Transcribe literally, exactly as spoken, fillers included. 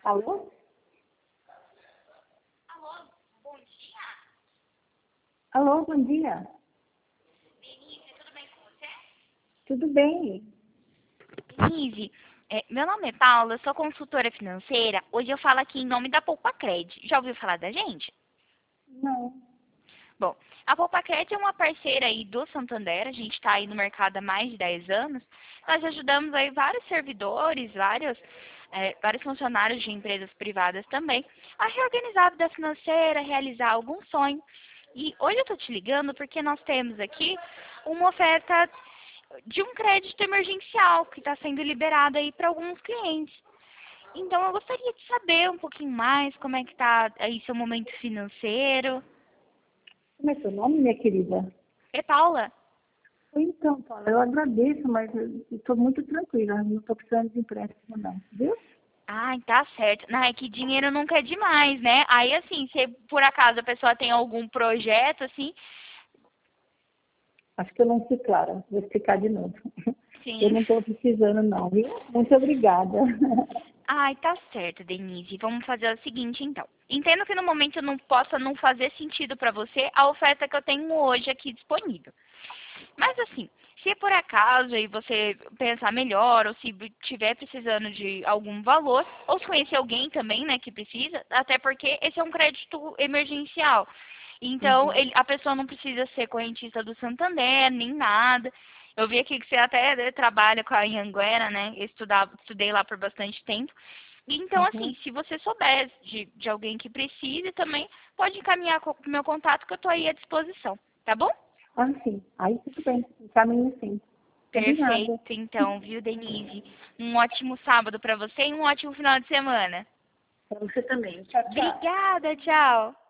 Alô? Alô, bom dia. Alô, bom dia. Denise, tudo bem com você? Tudo bem? Denise, é, meu nome é Paula, eu sou consultora financeira. Hoje eu falo aqui em nome da Poupacred. Já ouviu falar da gente? Não. Bom, a Poupacred é uma parceira aí do Santander, a gente está aí no mercado há mais de dez anos. Nós ajudamos aí vários servidores, vários, é, vários funcionários de empresas privadas também, a reorganizar a vida financeira, realizar algum sonho. E hoje eu estou te ligando porque nós temos aqui uma oferta de um crédito emergencial que está sendo liberado aí para alguns clientes. Então eu gostaria de saber um pouquinho mais como é que está aí seu momento financeiro. Como é seu nome, minha querida? É Paula? Então, Paula, eu agradeço, mas eu estou muito tranquila. Não estou precisando de empréstimo, não. Viu? Ai, tá certo. Não, é que dinheiro nunca é demais, né? Aí, assim, se por acaso a pessoa tem algum projeto, assim, Acho que eu não fui clara. Vou explicar de novo. Eu sim. não estou precisando, não, viu? Muito obrigada. Ai, tá certo, Denise. Vamos fazer o seguinte, então. Entendo que no momento não possa não fazer sentido para você a oferta que eu tenho hoje aqui disponível. Mas assim, se por acaso aí você pensar melhor, ou se tiver precisando de algum valor, ou se conhecer alguém também, né, que precisa, até porque esse é um crédito emergencial. Então, Uhum. ele- a pessoa não precisa ser correntista do Santander, nem nada. Eu vi aqui que você até né, trabalha com a Anhanguera, né? Eu estudava, estudei lá por bastante tempo. Então, assim, Uhum. se você souber de, de alguém que precise também, pode encaminhar com o meu contato que eu estou aí à disposição, tá bom? Ah, sim. Aí tudo bem. Caminho sim. Combinado. Perfeito, então, viu, Denise? Um ótimo sábado para você e um ótimo final de semana. Para você também. Tchau, tchau. Obrigada, tchau.